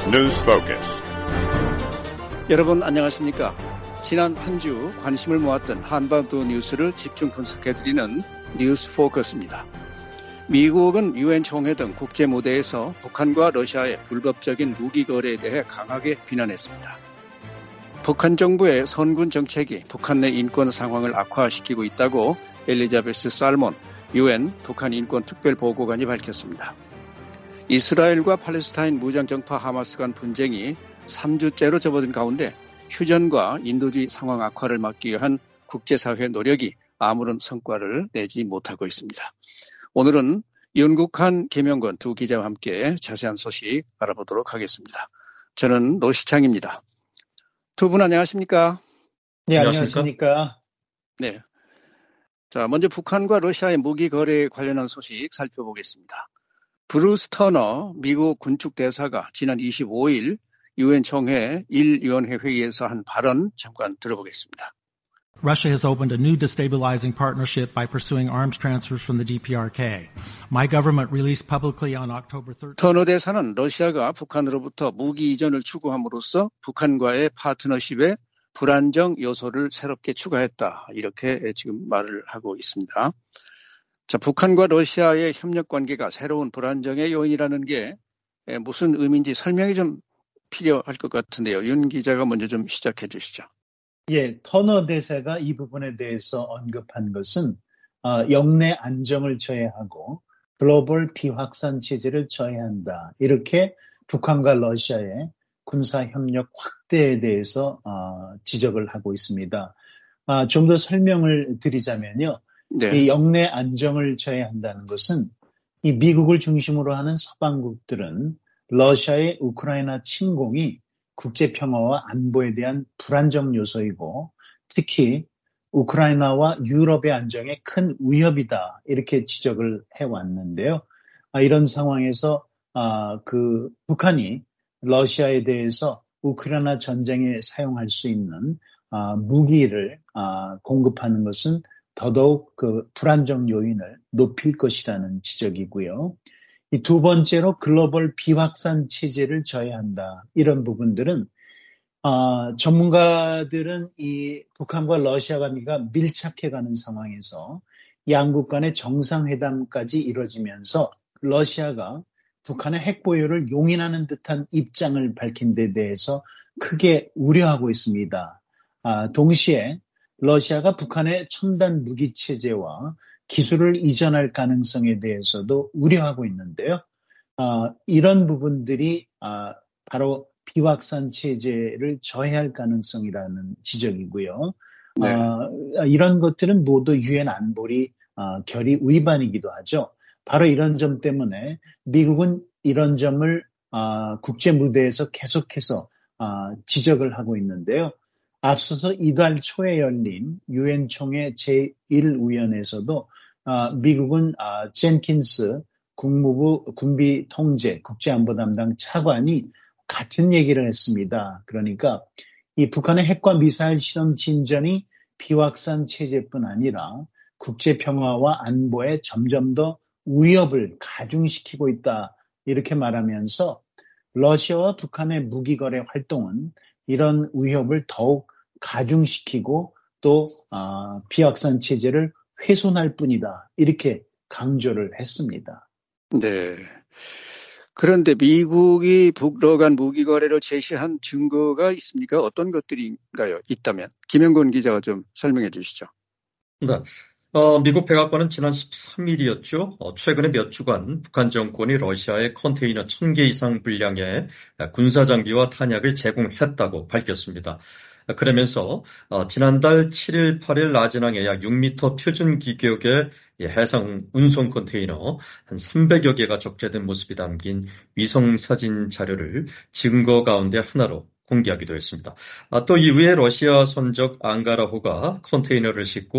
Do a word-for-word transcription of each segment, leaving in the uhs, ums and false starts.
News Focus. 여러분 안녕하십니까? 지난 한 주 관심을 모았던 한반도 뉴스를 집중 분석해드리는 뉴스 포커스입니다. 미국은 유엔 총회 등 국제 무대에서 북한과 러시아의 불법적인 무기 거래에 대해 강하게 비난했습니다. 북한 정부의 선군 정책이 북한 내 인권 상황을 악화시키고 있다고 엘리자베스 살몬 유엔 북한 인권 특별보고관이 밝혔습니다. 이스라엘과 팔레스타인 무장정파 하마스 간 분쟁이 삼 주째로 접어든 가운데 휴전과 인도주의 상황 악화를 막기 위한 국제사회 노력이 아무런 성과를 내지 못하고 있습니다. 오늘은 윤국한, 김영건 두 기자와 함께 자세한 소식 알아보도록 하겠습니다. 저는 노시창입니다. 두 분 안녕하십니까? 네, 안녕하십니까? 네. 자, 먼저 북한과 러시아의 무기 거래에 관련한 소식 살펴보겠습니다. 브루스 터너 미국 군축 대사가 지난 이십오일 유엔 총회 일 위원회 회의에서 한 발언 잠깐 들어보겠습니다. Russia has opened a new destabilizing partnership by pursuing arms transfers from the 디피아르케이. My government released publicly on October third. 터너 대사는 러시아가 북한으로부터 무기 이전을 추구함으로써 북한과의 파트너십에 불안정 요소를 새롭게 추가했다. 이렇게 지금 말을 하고 있습니다. 자, 북한과 러시아의 협력 관계가 새로운 불안정의 요인이라는 게 무슨 의미인지 설명이 좀 필요할 것 같은데요. 윤 기자가 먼저 좀 시작해 주시죠. 예, 터너 대사가 이 부분에 대해서 언급한 것은 어, 영내 안정을 저해하고 글로벌 비확산 체제를 저해한다. 이렇게 북한과 러시아의 군사협력 확대에 대해서 어, 지적을 하고 있습니다. 아, 좀 더 설명을 드리자면요. 네. 이 영내 안정을 저해한다는 것은 이 미국을 중심으로 하는 서방국들은 러시아의 우크라이나 침공이 국제평화와 안보에 대한 불안정 요소이고 특히 우크라이나와 유럽의 안정에 큰 위협이다 이렇게 지적을 해왔는데요. 아, 이런 상황에서 아, 그 북한이 러시아에 대해서 우크라이나 전쟁에 사용할 수 있는 아, 무기를 아, 공급하는 것은 더더욱 그 불안정 요인을 높일 것이라는 지적이고요. 이 두 번째로 글로벌 비확산 체제를 저해한다. 이런 부분들은 어, 전문가들은 이 북한과 러시아 관계가 밀착해가는 상황에서 양국 간의 정상회담까지 이루어지면서 러시아가 북한의 핵 보유를 용인하는 듯한 입장을 밝힌 데 대해서 크게 우려하고 있습니다. 아, 동시에 러시아가 북한의 첨단 무기 체제와 기술을 이전할 가능성에 대해서도 우려하고 있는데요. 어, 이런 부분들이 어, 바로 비확산 체제를 저해할 가능성이라는 지적이고요. 네. 어, 이런 것들은 모두 유엔 안보리 어, 결의 위반이기도 하죠. 바로 이런 점 때문에 미국은 이런 점을 어, 국제 무대에서 계속해서 어, 지적을 하고 있는데요. 앞서서 이달 초에 열린 유엔 총회 제일 위원회에서도 어, 미국은 어, 젠킨스 국무부 군비 통제 국제안보 담당 차관이 같은 얘기를 했습니다. 그러니까 이 북한의 핵과 미사일 실험 진전이 비확산 체제뿐 아니라 국제 평화와 안보에 점점 더 위협을 가중시키고 있다. 이렇게 말하면서 러시아와 북한의 무기 거래 활동은 이런 위협을 더욱 가중시키고 또 어, 비확산 체제를 훼손할 뿐이다. 이렇게 강조를 했습니다. 네. 그런데 미국이 북러 간 무기 거래를 제시한 증거가 있습니까? 어떤 것들인가요? 있다면 김영건 기자가 좀 설명해 주시죠. 네. 어, 미국 백악관은 지난 십삼일이었죠. 어, 최근에 몇 주간 북한 정권이 러시아에 컨테이너 천 개 이상 분량의 군사장비와 탄약을 제공했다고 밝혔습니다. 그러면서 어, 지난달 칠일, 팔일 라진항에 약 육 미터 표준 규격의 해상 운송 컨테이너 한 삼백여 개가 적재된 모습이 담긴 위성사진 자료를 증거 가운데 하나로 공개하기도 했습니다. 아, 또 이후에 러시아 선적 앙가라호가 컨테이너를 싣고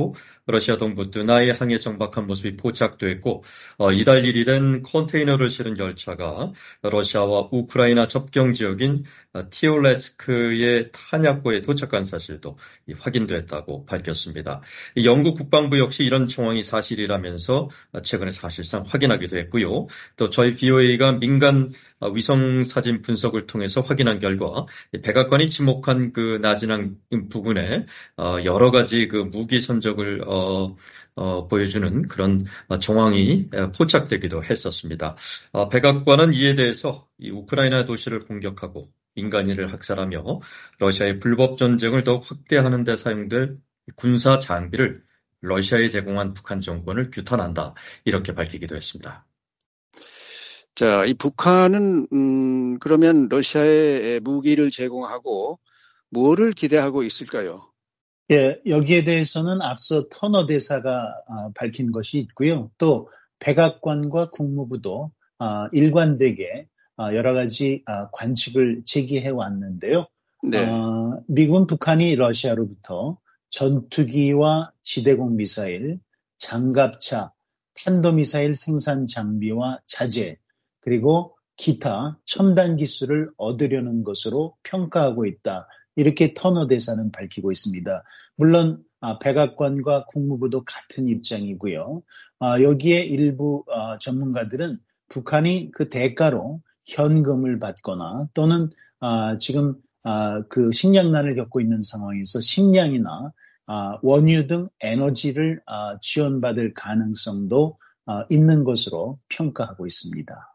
러시아 동부 드나이 항에 정박한 모습이 포착됐고 어, 이달 일 일엔 컨테이너를 실은 열차가 러시아와 우크라이나 접경 지역인 티올레츠크의 탄약고에 도착한 사실도 확인됐다고 밝혔습니다. 영국 국방부 역시 이런 정황이 사실이라면서 최근에 사실상 확인하기도 했고요. 또 저희 브이오에이가 민간 위성 사진 분석을 통해서 확인한 결과 백악관이 지목한 그 나진항 부근에 여러 가지 그 무기 선적을 어, 어, 보여주는 그런 정황이 포착되기도 했었습니다. 어, 백악관은 이에 대해서 이 우크라이나 도시를 공격하고 민간인을 학살하며 러시아의 불법 전쟁을 더욱 확대하는 데 사용될 군사 장비를 러시아에 제공한 북한 정권을 규탄한다. 이렇게 밝히기도 했습니다. 자, 이 북한은 음, 그러면 러시아에 무기를 제공하고 뭐를 기대하고 있을까요? 예, 여기에 대해서는 앞서 터너 대사가 아, 밝힌 것이 있고요. 또 백악관과 국무부도 아, 일관되게 아, 여러 가지 아, 관측을 제기해 왔는데요. 네. 어, 미국은 북한이 러시아로부터 전투기와 지대공 미사일, 장갑차, 탄도미사일 생산 장비와 자재, 그리고 기타 첨단 기술을 얻으려는 것으로 평가하고 있다. 이렇게 터너 대사는 밝히고 있습니다. 물론 백악관과 국무부도 같은 입장이고요. 여기에 일부 전문가들은 북한이 그 대가로 현금을 받거나 또는 지금 그 식량난을 겪고 있는 상황에서 식량이나 원유 등 에너지를 지원받을 가능성도 있는 것으로 평가하고 있습니다.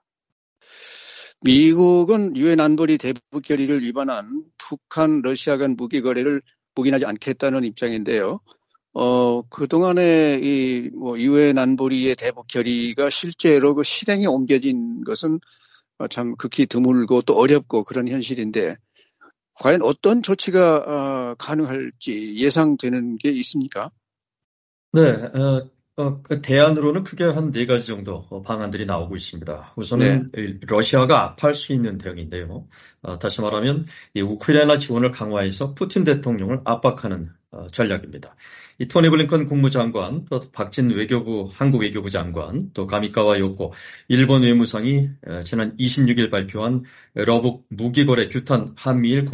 미국은 유엔 안보리 대북 결의를 위반한 북한, 러시아 간 무기 거래를 묵인하지 않겠다는 입장인데요. 어, 그동안에 이, 뭐, 유엔 안보리의 대북 결의가 실제로 그 실행에 옮겨진 것은 참 극히 드물고 또 어렵고 그런 현실인데, 과연 어떤 조치가 어, 가능할지 예상되는 게 있습니까? 네, 어, 어, 그 대안으로는 크게 한 네 가지 정도 방안들이 나오고 있습니다. 우선은 네. 러시아가 압할 수 있는 대응인데요. 어, 다시 말하면 이 우크라이나 지원을 강화해서 푸틴 대통령을 압박하는 어, 전략입니다. 이 토니 블링컨 국무장관, 또 박진 외교부, 한국 외교부 장관, 또 가미카와 요코, 일본 외무상이 지난 이십육 일 발표한 러북 무기거래 규탄 한미일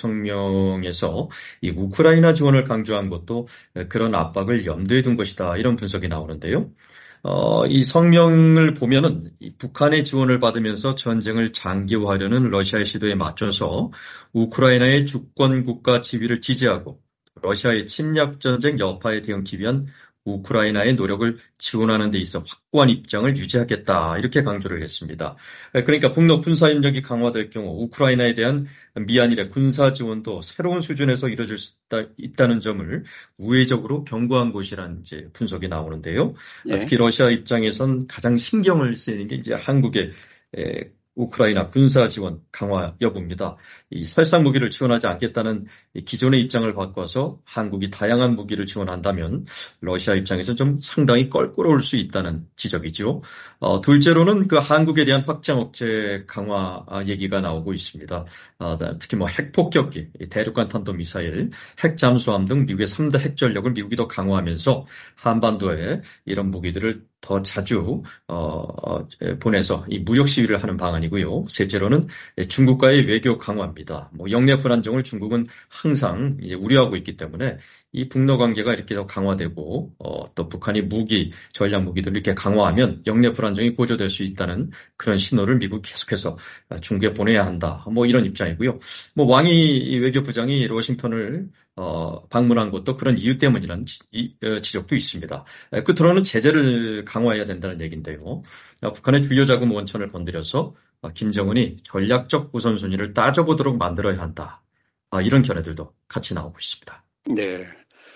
공동성명에서 이 우크라이나 지원을 강조한 것도 그런 압박을 염두에 둔 것이다. 이런 분석이 나오는데요. 어, 이 성명을 보면은 이 북한의 지원을 받으면서 전쟁을 장기화하려는 러시아의 시도에 맞춰서 우크라이나의 주권 국가 지위를 지지하고 러시아의 침략 전쟁 여파에 대응하기 위한 우크라이나의 노력을 지원하는 데 있어 확고한 입장을 유지하겠다. 이렇게 강조를 했습니다. 그러니까 북러 군사협력이 강화될 경우 우크라이나에 대한 미한일의 군사 지원도 새로운 수준에서 이루어질 수 있다, 있다는 점을 우회적으로 경고한 것이라는 이제 분석이 나오는데요. 예. 특히 러시아 입장에선 가장 신경을 쓰이는 게 이제 한국의 에, 우크라이나 군사 지원 강화 여부입니다. 이 살상 무기를 지원하지 않겠다는 기존의 입장을 바꿔서 한국이 다양한 무기를 지원한다면 러시아 입장에서 좀 상당히 껄끄러울 수 있다는 지적이죠. 어, 둘째로는 그 한국에 대한 확장 억제 강화 얘기가 나오고 있습니다. 어, 특히 뭐 핵폭격기, 대륙간 탄도 미사일, 핵 잠수함 등 미국의 삼 대 핵 전력을 미국이 더 강화하면서 한반도에 이런 무기들을 더 자주 어, 보내서 이 무력 시위를 하는 방안이고요. 셋째로는 중국과의 외교 강화입니다. 뭐 영내 불안정을 중국은 항상 이제 우려하고 있기 때문에 이 북러 관계가 이렇게 더 강화되고 어, 또 북한이 무기, 전략 무기들을 이렇게 강화하면 영내 불안정이 고조될 수 있다는 그런 신호를 미국이 계속해서 중국에 보내야 한다. 뭐 이런 입장이고요. 뭐 왕이 외교부장이 워싱턴을 어, 방문한 것도 그런 이유 때문이라는 지, 이, 어, 지적도 있습니다. 끝으로는 제재를 강화해야 된다는 얘기인데요. 어, 북한의 주요 자금 원천을 건드려서 어, 김정은이 전략적 우선순위를 따져보도록 만들어야 한다. 어, 이런 견해들도 같이 나오고 있습니다. 네.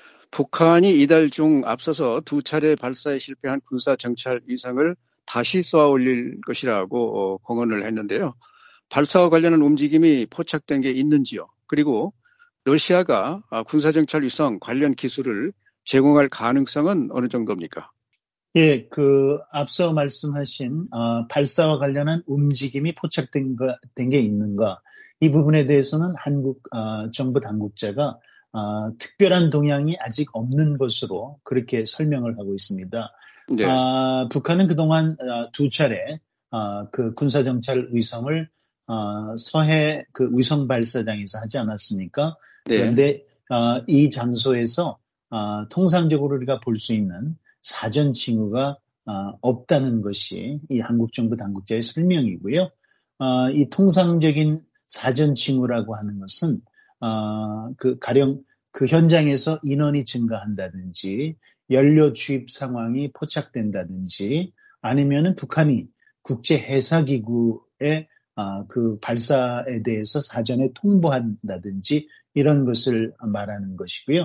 북한이 이달 중 앞서서 두 차례 발사에 실패한 군사 정찰 위성을 다시 쏘아 올릴 것이라고 어, 공언을 했는데요. 발사와 관련한 움직임이 포착된 게 있는지요? 그리고 러시아가 군사정찰 위성 관련 기술을 제공할 가능성은 어느 정도입니까? 예, 그 앞서 말씀하신 어, 발사와 관련한 움직임이 포착된 거, 된 게 있는가? 이 부분에 대해서는 한국 어, 정부 당국자가 어, 특별한 동향이 아직 없는 것으로 그렇게 설명을 하고 있습니다. 네. 어, 북한은 그동안 어, 두 차례 어, 그 군사정찰 위성을 어, 서해 그 위성 발사장에서 하지 않았습니까? 네. 그런데 어, 이 장소에서 어, 통상적으로 우리가 볼 수 있는 사전 징후가 어, 없다는 것이 이 한국 정부 당국자의 설명이고요. 어, 이 통상적인 사전 징후라고 하는 것은 어, 그 가령 그 현장에서 인원이 증가한다든지 연료 주입 상황이 포착된다든지 아니면은 북한이 국제 해사기구의 어, 그 발사에 대해서 사전에 통보한다든지 이런 것을 말하는 것이고요.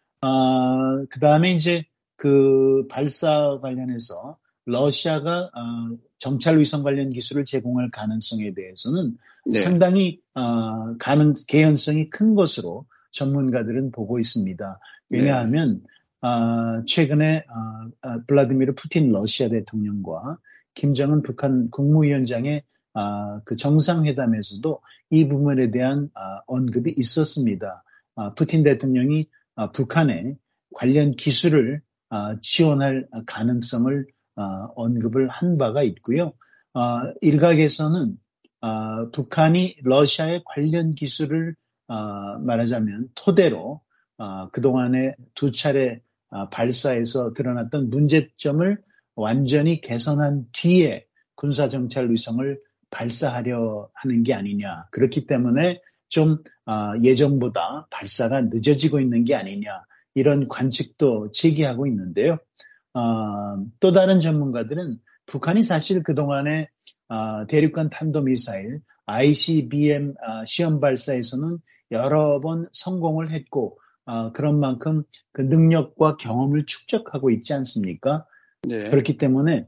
어, 그 다음에 이제 그 발사 관련해서 러시아가 어, 정찰 위성 관련 기술을 제공할 가능성에 대해서는 네. 상당히 어, 가능 개연성이 큰 것으로 전문가들은 보고 있습니다. 왜냐하면 네. 어, 최근에 어, 어, 블라디미르 푸틴 러시아 대통령과 김정은 북한 국무위원장의 어, 그 정상회담에서도 이 부분에 대한 어, 언급이 있었습니다. 어, 푸틴 대통령이 어, 북한의 관련 기술을 어, 지원할 가능성을 어, 언급을 한 바가 있고요. 어, 일각에서는 어, 북한이 러시아의 관련 기술을 어, 말하자면 토대로 어, 그동안에 두 차례 어, 발사에서 드러났던 문제점을 완전히 개선한 뒤에 군사정찰 위성을 발사하려 하는 게 아니냐. 그렇기 때문에 좀 어, 예전보다 발사가 늦어지고 있는 게 아니냐. 이런 관측도 제기하고 있는데요. 어, 또 다른 전문가들은 북한이 사실 그동안에 어, 대륙간 탄도미사일 아이씨비엠 어, 시험 발사에서는 여러 번 성공을 했고 어, 그런 만큼 그 능력과 경험을 축적하고 있지 않습니까? 네. 그렇기 때문에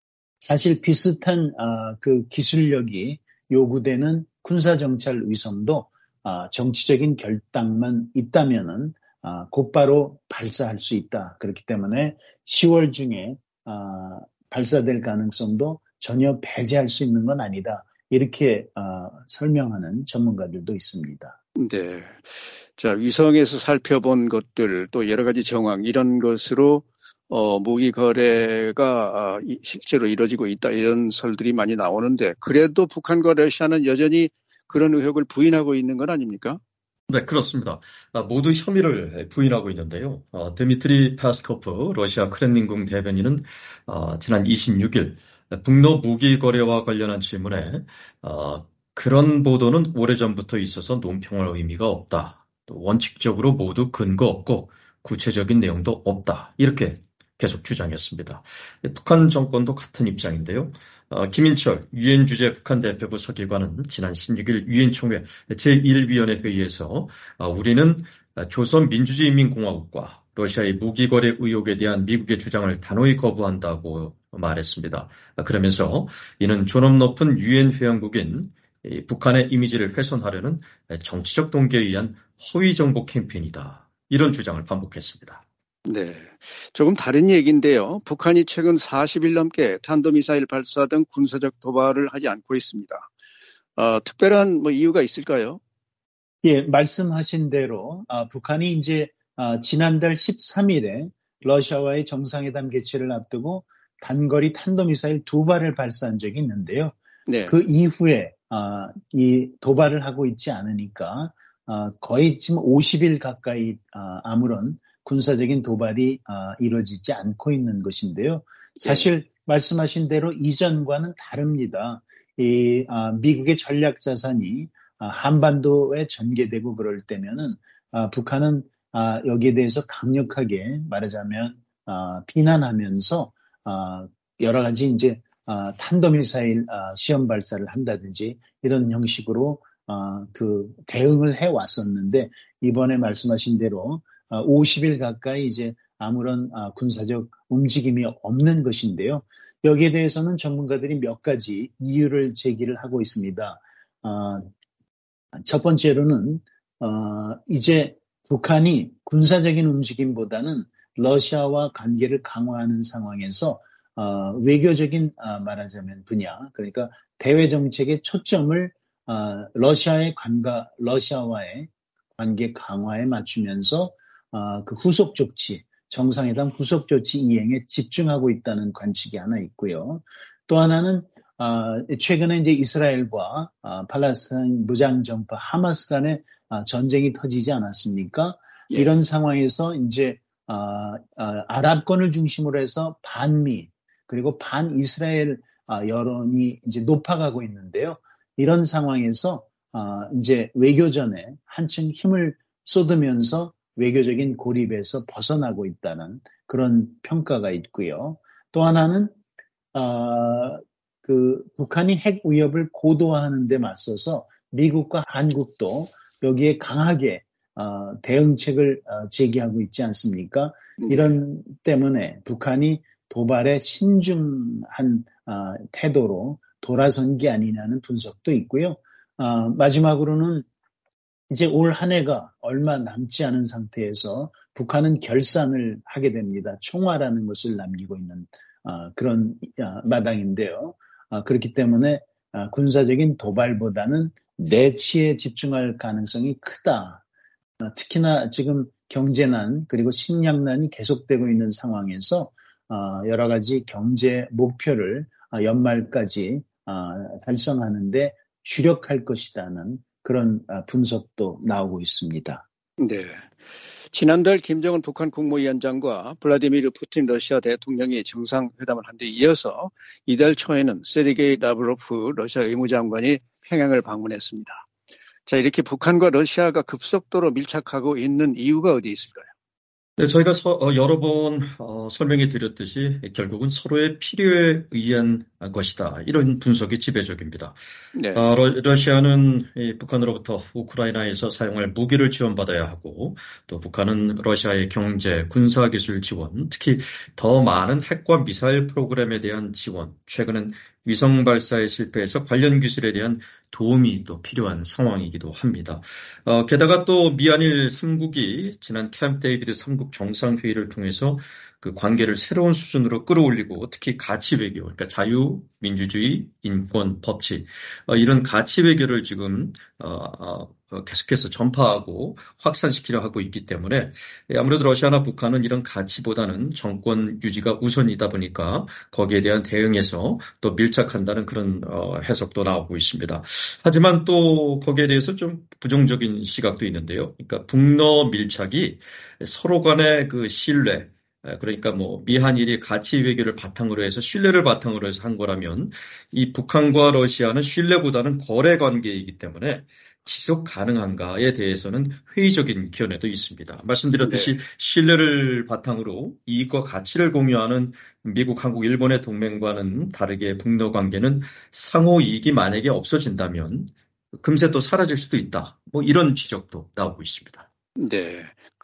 사실 비슷한 어, 그 기술력이 요구되는 군사정찰 위성도 어, 정치적인 결단만 있다면은 어, 곧바로 발사할 수 있다. 그렇기 때문에 시월 중에 어, 발사될 가능성도 전혀 배제할 수 있는 건 아니다. 이렇게 어, 설명하는 전문가들도 있습니다. 네. 자, 위성에서 살펴본 것들 또 여러 가지 정황 이런 것으로 어, 무기 거래가 아, 이, 실제로 이루어지고 있다 이런 설들이 많이 나오는데 그래도 북한과 러시아는 여전히 그런 의혹을 부인하고 있는 건 아닙니까? 네, 그렇습니다. 아, 모두 혐의를 부인하고 있는데요. 어, 드미트리 파스코프 러시아 크렘린궁 대변인은 어, 지난 이십육 일 북러 무기 거래와 관련한 질문에 어, 그런 보도는 오래전부터 있어서 논평할 의미가 없다. 또 원칙적으로 모두 근거 없고 구체적인 내용도 없다. 이렇게 계속 주장했습니다. 북한 정권도 같은 입장인데요. 어, 김인철 유엔 주재 북한 대표부 서기관은 지난 십육 일 유엔 총회 제일 위원회 회의에서 어, 우리는 조선민주주의인민공화국과 러시아의 무기 거래 의혹에 대한 미국의 주장을 단호히 거부한다고 말했습니다. 그러면서 이는 존엄 높은 유엔 회원국인 북한의 이미지를 훼손하려는 정치적 동기에 의한 허위 정보 캠페인이다. 이런 주장을 반복했습니다. 네. 조금 다른 얘기인데요. 북한이 최근 사십 일 넘게 탄도미사일 발사 등 군사적 도발을 하지 않고 있습니다. 어, 특별한 뭐 이유가 있을까요? 예, 말씀하신 대로 아, 북한이 이제 아, 지난달 십삼 일에 러시아와의 정상회담 개최를 앞두고 단거리 탄도미사일 두 발을 발사한 적이 있는데요. 네. 그 이후에 아, 이 도발을 하고 있지 않으니까 아, 거의 지금 오십 일 가까이 아, 아무런 군사적인 도발이 아, 이루어지지 않고 있는 것인데요. 사실 네. 말씀하신 대로 이전과는 다릅니다. 이 아, 미국의 전략 자산이 아, 한반도에 전개되고 그럴 때면은 아, 북한은 아, 여기에 대해서 강력하게 말하자면 아, 비난하면서 아, 여러 가지 이제 아, 탄도미사일 아, 시험 발사를 한다든지 이런 형식으로 아, 그 대응을 해 왔었는데 이번에 말씀하신 대로 아, 오십 일 가까이 이제 아무런 아, 군사적 움직임이 없는 것인데요. 여기에 대해서는 전문가들이 몇 가지 이유를 제기를 하고 있습니다. 아, 첫 번째로는 어, 이제 북한이 군사적인 움직임보다는 러시아와 관계를 강화하는 상황에서 어, 외교적인 어, 말하자면 분야, 그러니까 대외 정책의 초점을 어, 러시아의 관가, 러시아와의 관계 강화에 맞추면서 어, 그 후속 조치, 정상회담 후속 조치 이행에 집중하고 있다는 관측이 하나 있고요. 또 하나는 어, 최근에 이제 이스라엘과 어, 팔레스타인 무장정파 하마스 간의 어, 전쟁이 터지지 않았습니까? 예. 이런 상황에서 이제 어, 어, 아랍권을 중심으로 해서 반미 그리고 반 이스라엘 어, 여론이 이제 높아가고 있는데요. 이런 상황에서 어, 이제 외교전에 한층 힘을 쏟으면서 외교적인 고립에서 벗어나고 있다는 그런 평가가 있고요. 또 하나는 어, 그 북한이 핵 위협을 고도화하는 데 맞서서 미국과 한국도 여기에 강하게 어, 대응책을 어, 제기하고 있지 않습니까? 이런 때문에 북한이 도발에 신중한 어, 태도로 돌아선 게 아니냐는 분석도 있고요. 어, 마지막으로는 이제 올 한 해가 얼마 남지 않은 상태에서 북한은 결산을 하게 됩니다. 총화라는 것을 남기고 있는 어, 그런 어, 마당인데요. 어, 그렇기 때문에 어, 군사적인 도발보다는 내치에 집중할 가능성이 크다. 어, 특히나 지금 경제난 그리고 식량난이 계속되고 있는 상황에서 어, 여러 가지 경제 목표를 어, 연말까지 어, 달성하는데 주력할 것이라는 그런 분석도 나오고 있습니다. 네. 지난달 김정은 북한 국무위원장과 블라디미르 푸틴 러시아 대통령이 정상회담을 한 데 이어서 이달 초에는 세르게이 라브로프 러시아 의무장관이 평양을 방문했습니다. 자, 이렇게 북한과 러시아가 급속도로 밀착하고 있는 이유가 어디 있을까요? 네, 저희가 서, 어, 여러 번 어, 설명해 드렸듯이 결국은 서로의 필요에 의한 것이다. 이런 분석이 지배적입니다. 네. 어, 러, 러시아는 이 북한으로부터 우크라이나에서 사용할 무기를 지원받아야 하고 또 북한은 러시아의 경제, 군사기술 지원, 특히 더 많은 핵과 미사일 프로그램에 대한 지원, 최근엔 위성 발사에 실패해서 관련 기술에 대한 도움이 또 필요한 상황이기도 합니다. 어, 게다가 또 미한일 삼 국이 지난 캠프 데이비드 삼 국 정상회의를 통해서 그 관계를 새로운 수준으로 끌어올리고 특히 가치 외교, 그러니까 자유, 민주주의, 인권, 법치 어, 이런 가치 외교를 지금 어, 어, 계속해서 전파하고 확산시키려 하고 있기 때문에 아무래도 러시아나 북한은 이런 가치보다는 정권 유지가 우선이다 보니까 거기에 대한 대응에서 또 밀착한다는 그런 어, 해석도 나오고 있습니다. 하지만 또 거기에 대해서 좀 부정적인 시각도 있는데요. 그러니까 북러 밀착이 서로 간의 그 신뢰, 그러니까 뭐 미한일이 가치 외교를 바탕으로 해서 신뢰를 바탕으로 해서 한 거라면 이 북한과 러시아는 신뢰보다는 거래 관계이기 때문에 지속 가능한가에 대해서는 회의적인 견해도 있습니다. 말씀드렸듯이 네. 신뢰를 바탕으로 이익과 가치를 공유하는 미국, 한국, 일본의 동맹과는 다르게 북러 관계는 상호 이익이 만약에 없어진다면 금세 또 사라질 수도 있다. 뭐 이런 지적도 나오고 있습니다. 네.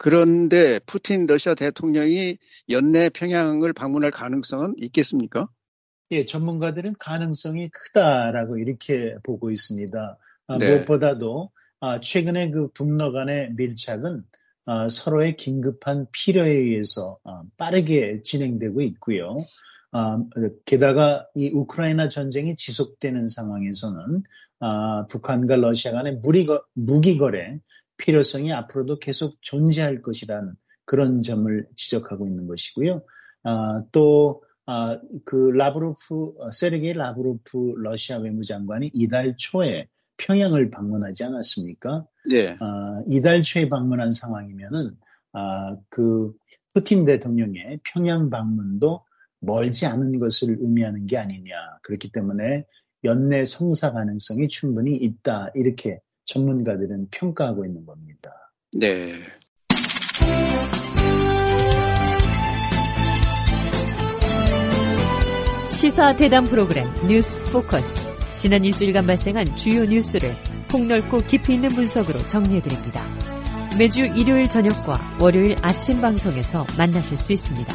그런데 푸틴 러시아 대통령이 연내 평양을 방문할 가능성은 있겠습니까? 예, 전문가들은 가능성이 크다라고 이렇게 보고 있습니다. 아, 네. 무엇보다도 아, 최근에 그 북러 간의 밀착은 아, 서로의 긴급한 필요에 의해서 아, 빠르게 진행되고 있고요. 아, 게다가 이 우크라이나 전쟁이 지속되는 상황에서는 아, 북한과 러시아 간의 무리거, 무기 거래 필요성이 앞으로도 계속 존재할 것이라는 그런 점을 지적하고 있는 것이고요. 아, 또 아, 그 라브로프, 세르게이 라브로프 러시아 외무장관이 이달 초에 평양을 방문하지 않았습니까? 네. 아, 이달 초에 방문한 상황이면은 아, 그 푸틴 대통령의 평양 방문도 멀지 않은 것을 의미하는 게 아니냐. 그렇기 때문에 연내 성사 가능성이 충분히 있다. 이렇게 전문가들은 평가하고 있는 겁니다. 네. 시사 대담 프로그램 뉴스 포커스. 지난 일주일간 발생한 주요 뉴스를 폭넓고 깊이 있는 분석으로 정리해드립니다. 매주 일요일 저녁과 월요일 아침 방송에서 만나실 수 있습니다.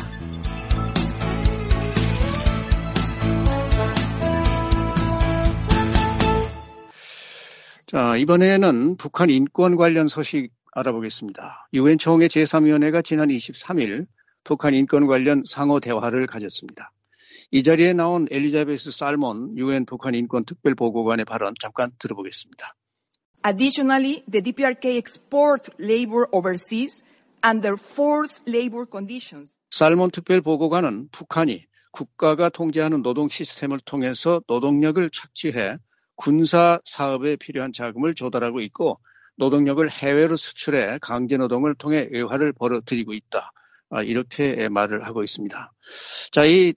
자, 이번에는 북한 인권 관련 소식 알아보겠습니다. 유엔 총회 제삼 위원회가 지난 이십삼 일 북한 인권 관련 상호 대화를 가졌습니다. 이 자리에 나온 엘리자베스 살몬 유엔 북한 인권 특별보고관의 발언 잠깐 들어보겠습니다. Additionally, the D P R K export labor overseas under forced labor conditions. 살몬 특별보고관은 북한이 국가가 통제하는 노동 시스템을 통해서 노동력을 착취해 군사 사업에 필요한 자금을 조달하고 있고 노동력을 해외로 수출해 강제노동을 통해 외화를 벌어들이고 있다. 이렇게 말을 하고 있습니다. 자, 이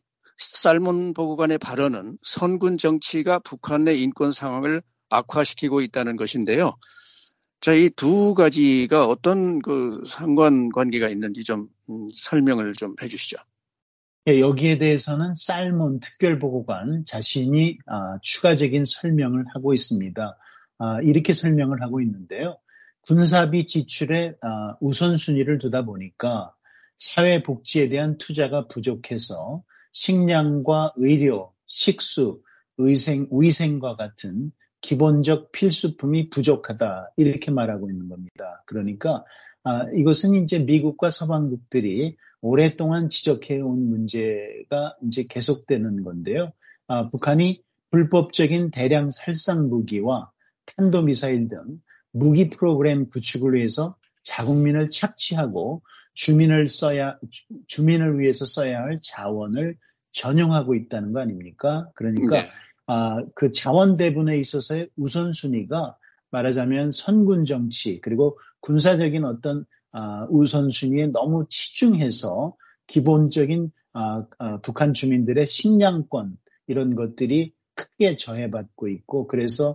살몬 보고관의 발언은 선군 정치가 북한 내 인권 상황을 악화시키고 있다는 것인데요. 자, 이 두 가지가 어떤 그 상관관계가 있는지 좀 음, 설명을 좀 해주시죠. 예, 여기에 대해서는 살몬 특별보고관 자신이 아, 추가적인 설명을 하고 있습니다. 아, 이렇게 설명을 하고 있는데요. 군사비 지출에 아, 우선순위를 두다 보니까 사회복지에 대한 투자가 부족해서 식량과 의료, 식수, 의생, 위생과 같은 기본적 필수품이 부족하다 이렇게 말하고 있는 겁니다. 그러니까 아, 이것은 이제 미국과 서방국들이 오랫동안 지적해온 문제가 이제 계속되는 건데요. 아, 북한이 불법적인 대량 살상 무기와 탄도미사일 등 무기 프로그램 구축을 위해서 자국민을 착취하고 주민을 써야 주민을 위해서 써야 할 자원을 전용하고 있다는 거 아닙니까? 그러니까. 네. 아, 그 자원 배분에 있어서의 우선순위가 말하자면 선군 정치 그리고 군사적인 어떤 아, 우선순위에 너무 치중해서 기본적인 아, 아, 북한 주민들의 식량권 이런 것들이 크게 저해받고 있고 그래서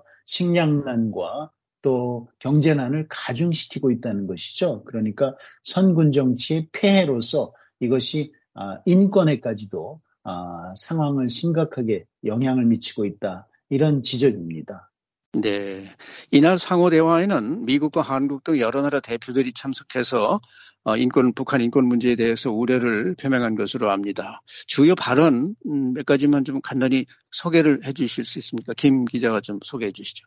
식량난과 또 경제난을 가중시키고 있다는 것이죠. 그러니까 선군 정치의 폐해로서 이것이 아, 인권에까지도 아, 상황을 심각하게 영향을 미치고 있다. 이런 지적입니다. 네. 이날 상호대화에는 미국과 한국 등 여러 나라 대표들이 참석해서 인권, 북한 인권 문제에 대해서 우려를 표명한 것으로 압니다. 주요 발언 몇 가지만 좀 간단히 소개를 해 주실 수 있습니까? 김 기자가 좀 소개해 주시죠.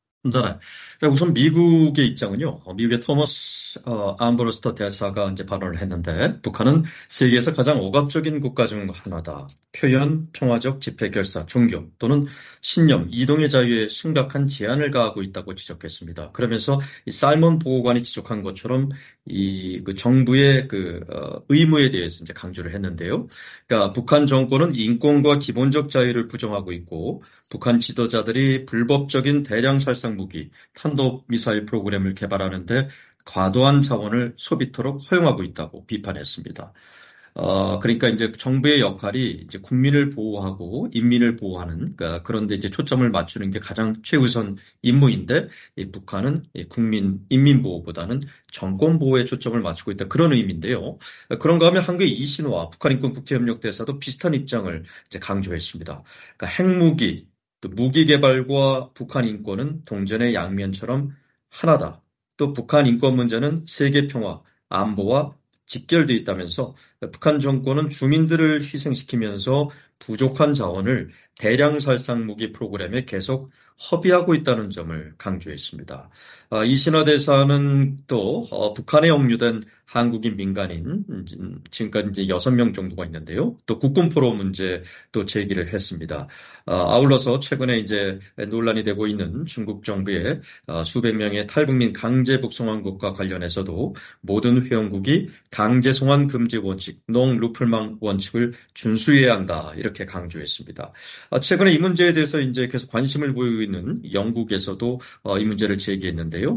네. 우선 미국의 입장은요. 미국의 토머스 어, 암브로스터 대사가 이제 발언을 했는데 북한은 세계에서 가장 억압적인 국가 중 하나다. 표현, 평화적 집회 결사, 종교 또는 신념, 이동의 자유에 심각한 제한을 가하고 있다고 지적했습니다. 그러면서 이 살몬 보고관이 지적한 것처럼 이 그 정부의 그 어, 의무에 대해서 이제 강조를 했는데요. 그러니까 북한 정권은 인권과 기본적 자유를 부정하고 있고 북한 지도자들이 불법적인 대량 살상 무기, 탄도미사일 프로그램을 개발하는데 과도한 자원을 소비토록 허용하고 있다고 비판했습니다. 어, 그러니까 이제 정부의 역할이 이제 국민을 보호하고 인민을 보호하는, 그러니까 그런데 이제 초점을 맞추는 게 가장 최우선 임무인데, 이 북한은 이 국민, 인민 보호보다는 정권 보호에 초점을 맞추고 있다. 그런 의미인데요. 그런가 하면 한국의 이신화 북한인권국제협력대사도 비슷한 입장을 이제 강조했습니다. 그러니까 핵무기, 또 무기 개발과 북한 인권은 동전의 양면처럼 하나다. 또 북한 인권 문제는 세계 평화, 안보와 직결되어 있다면서 북한 정권은 주민들을 희생시키면서 부족한 자원을 대량 살상 무기 프로그램에 계속 허비하고 있다는 점을 강조했습니다. 이신화 대사는 또 북한에 억류된 한국인 민간인 지금까지 이제 여섯 명 정도가 있는데요. 또 국군 포로 문제도 제기를 했습니다. 아울러서 최근에 이제 논란이 되고 있는 중국 정부의 수백 명의 탈북민 강제 북송한 것과 관련해서도 모든 회원국이 강제 송환 금지 원칙, 농 루플망 원칙을 준수해야 한다 이렇게 강조했습니다. 최근에 이 문제에 대해서 이제 계속 관심을 보이고 있는 영국에서도 이 문제를 제기했는데요.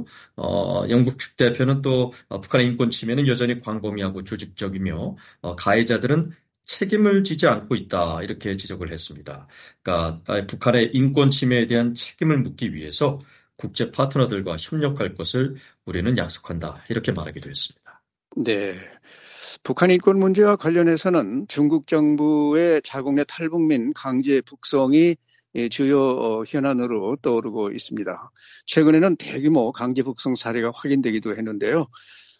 영국 측 대표는 또 북한의 인권 침해는 여전히 광범위하고 조직적이며 가해자들은 책임을 지지 않고 있다 이렇게 지적을 했습니다. 그러니까 북한의 인권 침해에 대한 책임을 묻기 위해서 국제 파트너들과 협력할 것을 우리는 약속한다 이렇게 말하기도 했습니다. 네. 북한 인권 문제와 관련해서는 중국 정부의 자국 내 탈북민 강제 북송이 주요 현안으로 떠오르고 있습니다. 최근에는 대규모 강제 북송 사례가 확인되기도 했는데요.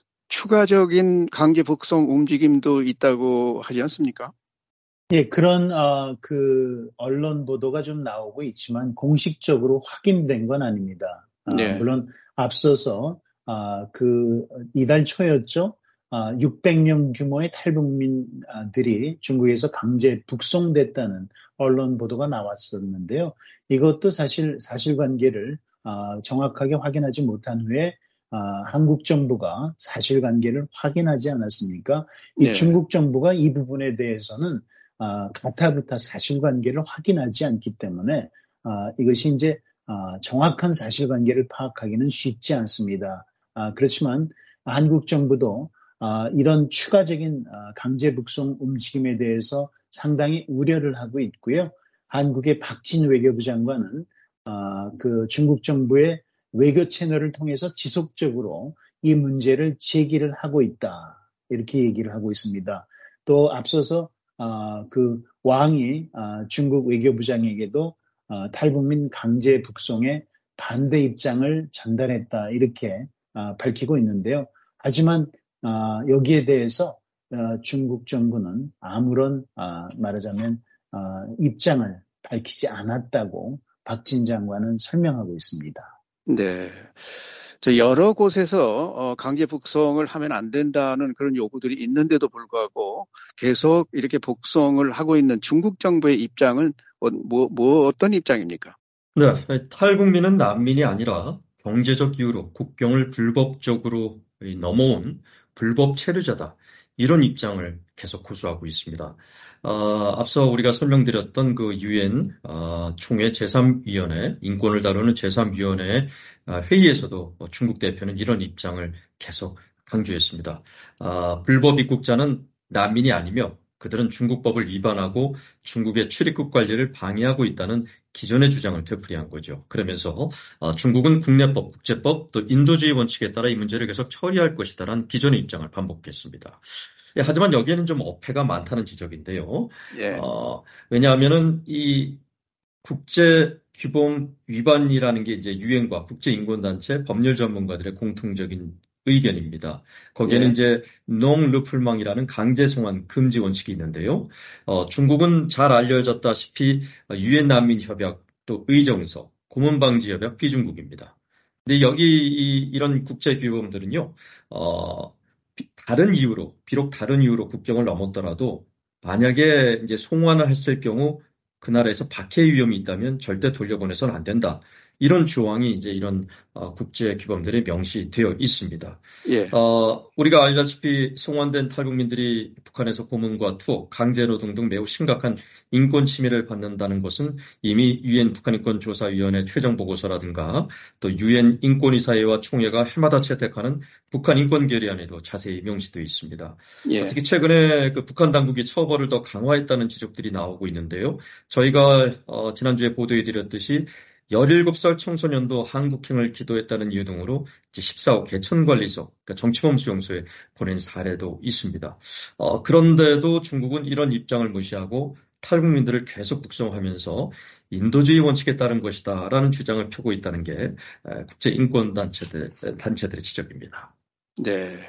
추가적인 강제 북송 움직임도 있다고 하지 않습니까? 예, 그런 어, 그 언론 보도가 좀 나오고 있지만 공식적으로 확인된 건 아닙니다. 아, 네. 물론 앞서서 아, 그 이달 초였죠. 아, 육백 명 규모의 탈북민들이 중국에서 강제 북송됐다는 언론 보도가 나왔었는데요. 이것도 사실 사실관계를 어, 정확하게 확인하지 못한 후에 어, 한국 정부가 사실관계를 확인하지 않았습니까? 이 네. 중국 정부가 이 부분에 대해서는 어, 가타부타 사실관계를 확인하지 않기 때문에 어, 이것이 이제 어, 정확한 사실관계를 파악하기는 쉽지 않습니다. 어, 그렇지만 한국 정부도 어, 이런 추가적인 어, 강제 북송 움직임에 대해서 상당히 우려를 하고 있고요. 한국의 박진 외교부 장관은 어, 그 중국 정부의 외교 채널을 통해서 지속적으로 이 문제를 제기를 하고 있다. 이렇게 얘기를 하고 있습니다. 또 앞서서 어, 그 왕이 어, 중국 외교부장에게도 어, 탈북민 강제 북송에 반대 입장을 전달했다. 이렇게 어, 밝히고 있는데요. 하지만 어, 여기에 대해서 어, 중국 정부는 아무런 어, 말하자면 어, 입장을 밝히지 않았다고 박진 장관은 설명하고 있습니다. 네. 저 여러 곳에서 어, 강제 북송을 하면 안 된다는 그런 요구들이 있는데도 불구하고 계속 이렇게 북송을 하고 있는 중국 정부의 입장은 어, 뭐, 뭐 어떤 입장입니까? 네, 탈북민은 난민이 아니라 경제적 이유로 국경을 불법적으로 넘어온 불법 체류자다. 이런 입장을 계속 호소하고 있습니다. 어, 앞서 우리가 설명드렸던 그 유엔 어, 총회 제삼 위원회, 인권을 다루는 제삼 위원회 회의에서도 중국 대표는 이런 입장을 계속 강조했습니다. 어, 불법 입국자는 난민이 아니며 그들은 중국법을 위반하고 중국의 출입국 관리를 방해하고 있다는 기존의 주장을 되풀이한 거죠. 그러면서 어, 중국은 국내법, 국제법, 또 인도주의 원칙에 따라 이 문제를 계속 처리할 것이다라는 기존의 입장을 반복했습니다. 예, 하지만 여기에는 좀 어폐가 많다는 지적인데요. 예. 어, 왜냐하면은 이 국제 규범 위반이라는 게 이제 유엔과 국제인권단체 법률 전문가들의 공통적인 의견입니다. 거기에는 예. 이제 농르풀망이라는 강제 송환 금지 원칙이 있는데요. 어, 중국은 잘 알려졌다시피 유엔 난민 협약 또 의정서, 고문 방지 협약 비중국입니다. 근데 여기 이, 이런 국제 규범들은요, 어, 다른 이유로 비록 다른 이유로 국경을 넘었더라도 만약에 이제 송환을 했을 경우 그 나라에서 박해 위험이 있다면 절대 돌려보내서는 안 된다. 이런 조항이 이제 이런 어, 국제 규범들에 명시되어 있습니다. 예. 어, 우리가 알다시피 송환된 탈북민들이 북한에서 고문과 투옥, 강제노동 등 매우 심각한 인권 침해를 받는다는 것은 이미 유엔 북한인권조사위원회 최종 보고서라든가 또 유엔 인권이사회와 총회가 해마다 채택하는 북한 인권결의안에도 자세히 명시되어 있습니다. 예. 특히 최근에 그 북한 당국이 처벌을 더 강화했다는 지적들이 나오고 있는데요. 저희가 어, 지난주에 보도해드렸듯이 열일곱 살 청소년도 한국행을 기도했다는 이유 등으로 십사 호 개천관리소, 그러니까 정치범 수용소에 보낸 사례도 있습니다. 어, 그런데도 중국은 이런 입장을 무시하고 탈북민들을 계속 북송하면서 인도주의 원칙에 따른 것이다라는 주장을 펴고 있다는 게 국제인권단체들, 단체들의 지적입니다. 네.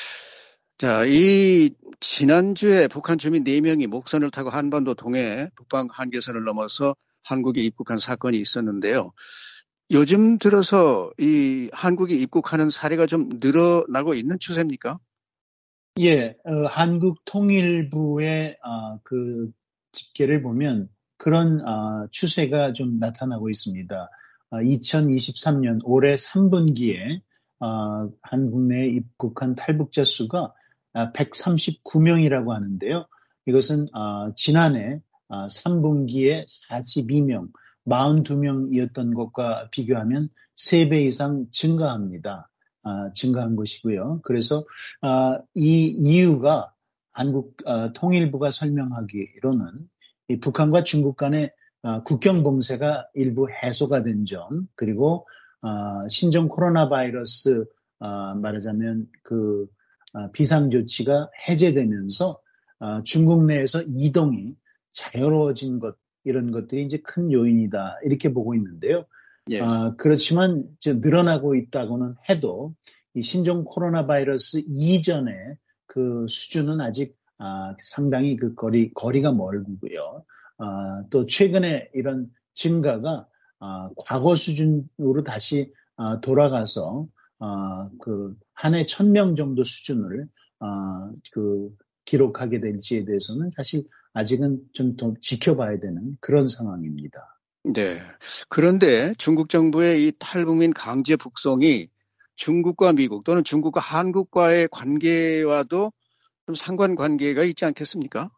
자, 이 지난주에 북한 주민 네 명이 목선을 타고 한반도 동해 북방 한계선을 넘어서 한국에 입국한 사건이 있었는데요. 요즘 들어서 이 한국에 입국하는 사례가 좀 늘어나고 있는 추세입니까? 예, 어, 한국 통일부의 어, 그 집계를 보면 그런 어, 추세가 좀 나타나고 있습니다. 어, 이천이십삼 년 올해 삼 분기에 어, 한국 내에 입국한 탈북자 수가 백삼십구 명이라고 하는데요. 이것은 어, 지난해 어, 삼 분기에 사십이 명, 사십이 명이었던 것과 비교하면 세 배 이상 증가합니다. 어, 증가한 것이고요. 그래서 어, 이 이유가 한국 어, 통일부가 설명하기로는 이 북한과 중국 간의 어, 국경 봉쇄가 일부 해소가 된 점, 그리고 어, 신종 코로나 바이러스 어, 말하자면 그 어, 비상조치가 해제되면서 어, 중국 내에서 이동이 자유로워진 것, 이런 것들이 이제 큰 요인이다, 이렇게 보고 있는데요. 예. 어, 그렇지만 이제 늘어나고 있다고는 해도 이 신종 코로나 바이러스 이전의 그 수준은 아직 아, 상당히 그 거리, 거리가 멀고요. 아, 또 최근에 이런 증가가 아, 과거 수준으로 다시 아, 돌아가서 아, 그 한 해 천 명 정도 수준을 아, 그 기록하게 될지에 대해서는 사실 아직은 좀 더 지켜봐야 되는 그런 상황입니다. 네. 그런데 중국 정부의 이 탈북민 강제 북송이 중국과 미국 또는 중국과 한국과의 관계와도 좀 상관관계가 있지 않겠습니까?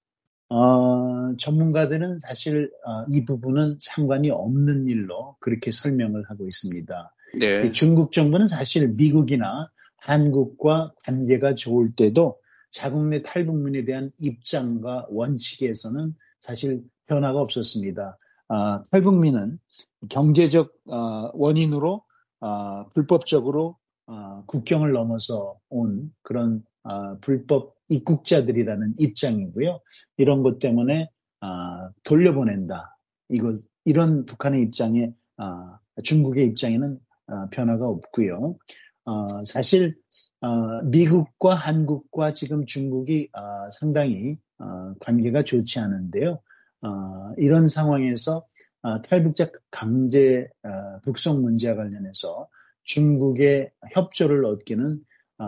어, 전문가들은 사실 어, 이 부분은 상관이 없는 일로 그렇게 설명을 하고 있습니다. 네. 중국 정부는 사실 미국이나 한국과 관계가 좋을 때도 자국 내 탈북민에 대한 입장과 원칙에서는 사실 변화가 없었습니다. 아, 탈북민은 경제적 어, 원인으로 어, 불법적으로 어, 국경을 넘어서 온 그런 어, 불법 입국자들이라는 입장이고요. 이런 것 때문에 어, 돌려보낸다. 이거 이런 북한의 입장에 어, 중국의 입장에는 어, 변화가 없고요. 어, 사실 어, 미국과 한국과 지금 중국이 어, 상당히 어, 관계가 좋지 않은데요. 어, 이런 상황에서 어, 탈북자 강제 어, 북송 문제와 관련해서 중국의 협조를 얻기는 어,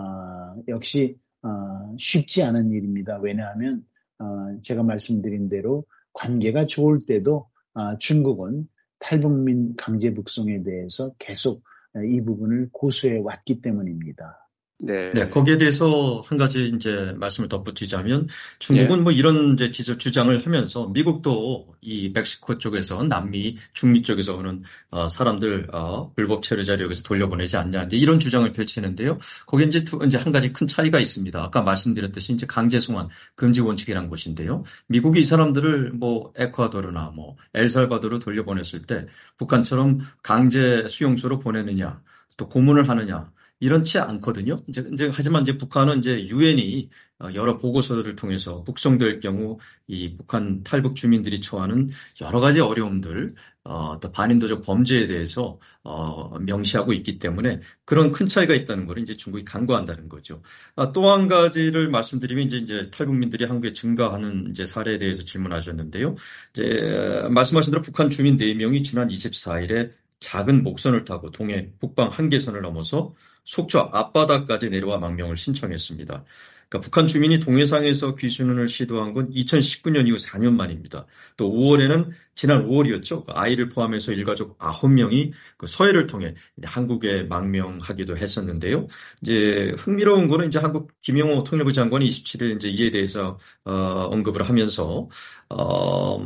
역시 어, 쉽지 않은 일입니다. 왜냐하면 어, 제가 말씀드린 대로 관계가 좋을 때도 어, 중국은 탈북민 강제 북송에 대해서 계속 이 부분을 고수해 왔기 때문입니다. 네. 네, 거기에 대해서 한 가지 이제 말씀을 덧붙이자면 중국은 예. 뭐 이런 이제 지적 주장을 하면서 미국도 이 멕시코 쪽에서 남미, 중미 쪽에서 오는 어, 사람들 어, 불법 체류자를 여기서 돌려보내지 않냐 이제 이런 주장을 펼치는데요. 거기에 이제 두, 이제 한 가지 큰 차이가 있습니다. 아까 말씀드렸듯이 이제 강제 송환 금지 원칙이라는 것인데요. 미국이 이 사람들을 뭐 에콰도르나 뭐 엘살바도르 돌려보냈을 때 북한처럼 강제 수용소로 보내느냐 또 고문을 하느냐. 이렇지 않거든요. 이제, 이제, 하지만 이제 북한은 이제 유엔이 여러 보고서들을 통해서 북송될 경우 이 북한 탈북 주민들이 처하는 여러 가지 어려움들, 어, 또 반인도적 범죄에 대해서, 어, 명시하고 있기 때문에 그런 큰 차이가 있다는 걸 이제 중국이 간과한다는 거죠. 아, 또 한 가지를 말씀드리면 이제, 이제 탈북민들이 한국에 증가하는 이제 사례에 대해서 질문하셨는데요. 이제, 말씀하신 대로 북한 주민 네 명이 지난 이십사일에 작은 목선을 타고 동해 북방 한계선을 넘어서 속초 앞바다까지 내려와 망명을 신청했습니다. 그러니까 북한 주민이 동해상에서 귀순을 시도한 건 이천십구년 이후 사 년 만입니다. 또 오월에는 지난 오월이었죠. 아이를 포함해서 일가족 아홉 명이 그 서해를 통해 한국에 망명하기도 했었는데요. 이제 흥미로운 거는 이제 한국 김영호 통일부 장관이 이십칠일 이제 이에 대해서 어, 언급을 하면서 어,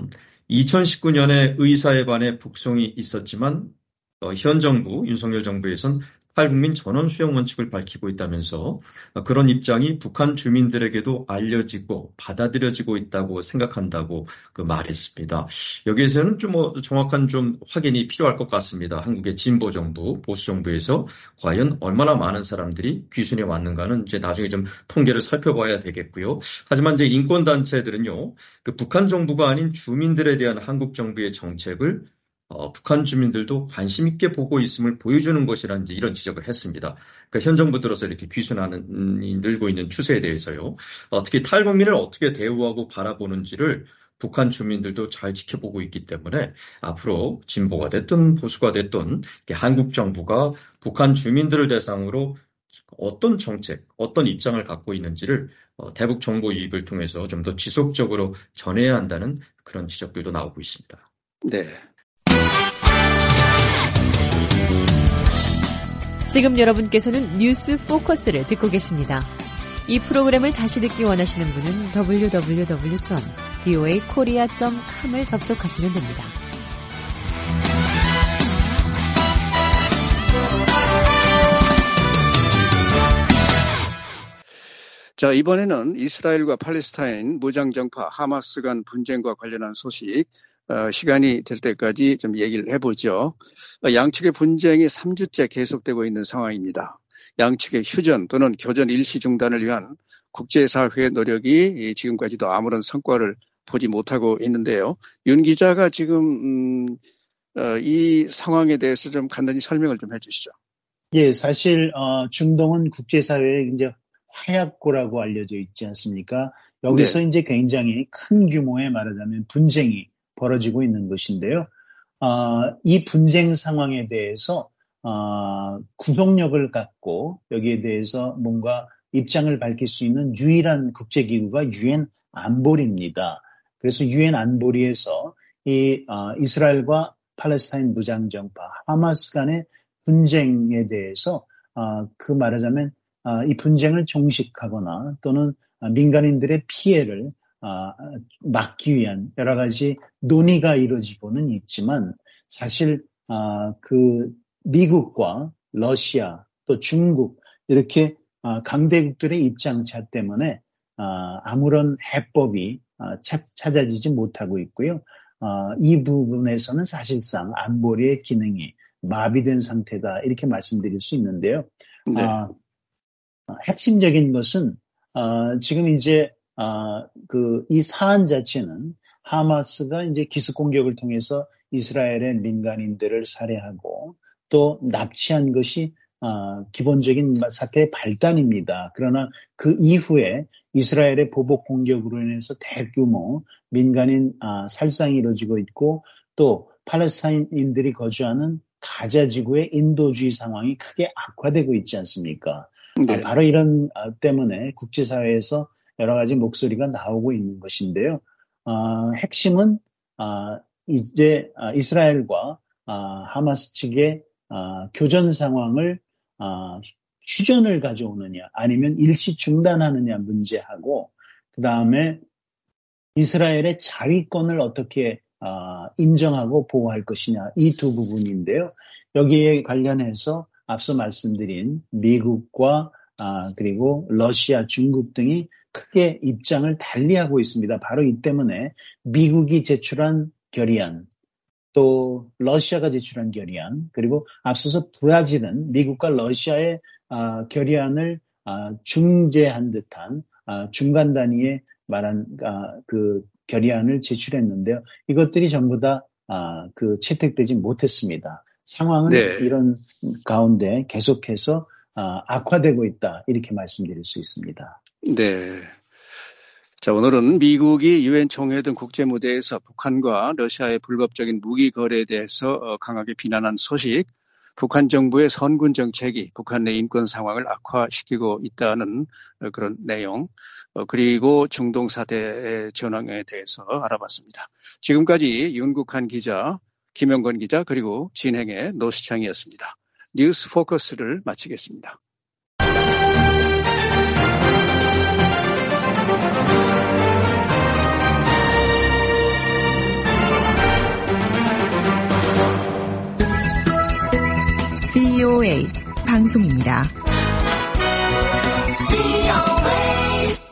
이천십구년에 의사에 반해 북송이 있었지만 어, 현 정부, 윤석열 정부에선 탈북민 전원 수용 원칙을 밝히고 있다면서 그런 입장이 북한 주민들에게도 알려지고 받아들여지고 있다고 생각한다고 그 말했습니다. 여기에서는 좀 뭐 정확한 좀 확인이 필요할 것 같습니다. 한국의 진보 정부, 보수 정부에서 과연 얼마나 많은 사람들이 귀순해 왔는가는 이제 나중에 좀 통계를 살펴봐야 되겠고요. 하지만 이제 인권 단체들은요, 그 북한 정부가 아닌 주민들에 대한 한국 정부의 정책을 어, 북한 주민들도 관심 있게 보고 있음을 보여주는 것이라는 이런 지적을 했습니다. 그러니까 현 정부 들어서 이렇게 귀순하는 음, 늘고 있는 추세에 대해서요. 어, 특히 탈북민을 어떻게 대우하고 바라보는지를 북한 주민들도 잘 지켜보고 있기 때문에 앞으로 진보가 됐든 보수가 됐든 한국 정부가 북한 주민들을 대상으로 어떤 정책, 어떤 입장을 갖고 있는지를 어, 대북 정보 유입을 통해서 좀 더 지속적으로 전해야 한다는 그런 지적들도 나오고 있습니다. 네. 지금 여러분께서는 뉴스 포커스를 듣고 계십니다. 이 프로그램을 다시 듣기 원하시는 분은 더블유 더블유 더블유 점 브이오에이 코리아 점 컴을 접속하시면 됩니다. 자, 이번에는 이스라엘과 팔레스타인 무장정파 하마스 간 분쟁과 관련한 소식, 어, 시간이 될 때까지 좀 얘기를 해보죠. 어, 양측의 분쟁이 삼 주째 계속되고 있는 상황입니다. 양측의 휴전 또는 교전 일시 중단을 위한 국제사회의 노력이 지금까지도 아무런 성과를 보지 못하고 있는데요. 윤 기자가 지금 음, 어, 이 상황에 대해서 좀 간단히 설명을 좀 해주시죠. 예, 사실 어, 중동은 국제사회의 이제 화약고라고 알려져 있지 않습니까? 여기서 네. 이제 굉장히 큰 규모의 말하자면 분쟁이 벌어지고 있는 것인데요. 어, 이 분쟁 상황에 대해서 어, 구속력을 갖고 여기에 대해서 뭔가 입장을 밝힐 수 있는 유일한 국제기구가 유엔 안보리입니다. 그래서 유엔 안보리에서 이 어, 이스라엘과 팔레스타인 무장정파 하마스 간의 분쟁에 대해서 어, 그 말하자면 어, 이 분쟁을 종식하거나 또는 민간인들의 피해를 어, 막기 위한 여러 가지 논의가 이루어지고는 있지만 사실 어, 그 미국과 러시아 또 중국 이렇게 어, 강대국들의 입장차 때문에 어, 아무런 해법이 어, 차, 찾아지지 못하고 있고요. 어, 이 부분에서는 사실상 안보리의 기능이 마비된 상태다 이렇게 말씀드릴 수 있는데요. 네. 어, 핵심적인 것은 어, 지금 이제 어, 그 이 사안 자체는 하마스가 이제 기습 공격을 통해서 이스라엘의 민간인들을 살해하고 또 납치한 것이 어, 기본적인 사태의 발단입니다. 그러나 그 이후에 이스라엘의 보복 공격으로 인해서 대규모 민간인 아, 살상이 이루어지고 있고 또 팔레스타인인들이 거주하는 가자 지구의 인도주의 상황이 크게 악화되고 있지 않습니까? 네. 아, 바로 이런 아, 때문에 국제사회에서 여러 가지 목소리가 나오고 있는 것인데요. 아, 핵심은 아, 이제 아, 이스라엘과 아, 하마스 측의 아, 교전 상황을 아, 휴전을 가져오느냐 아니면 일시 중단하느냐 문제하고 그 다음에 이스라엘의 자위권을 어떻게 아, 인정하고 보호할 것이냐 이 두 부분인데요. 여기에 관련해서 앞서 말씀드린 미국과 아, 그리고 러시아, 중국 등이 크게 입장을 달리하고 있습니다. 바로 이 때문에 미국이 제출한 결의안 또 러시아가 제출한 결의안 그리고 앞서서 브라질은 미국과 러시아의 아, 결의안을 아, 중재한 듯한 아, 중간 단위의 말한 아, 그 결의안을 제출했는데요. 이것들이 전부 다 아, 그 채택되지 못했습니다. 상황은 네. 이런 가운데 계속해서 아, 악화되고 있다 이렇게 말씀드릴 수 있습니다. 네. 자, 오늘은 미국이 유엔 총회 등 국제 무대에서 북한과 러시아의 불법적인 무기 거래에 대해서 강하게 비난한 소식, 북한 정부의 선군 정책이 북한 내 인권 상황을 악화시키고 있다는 그런 내용, 그리고 중동 사태의 전황에 대해서 알아봤습니다. 지금까지 윤국한 기자, 김영건 기자, 그리고 진행의 노시창이었습니다. 뉴스 포커스를 마치겠습니다. 브이오에이 방송입니다.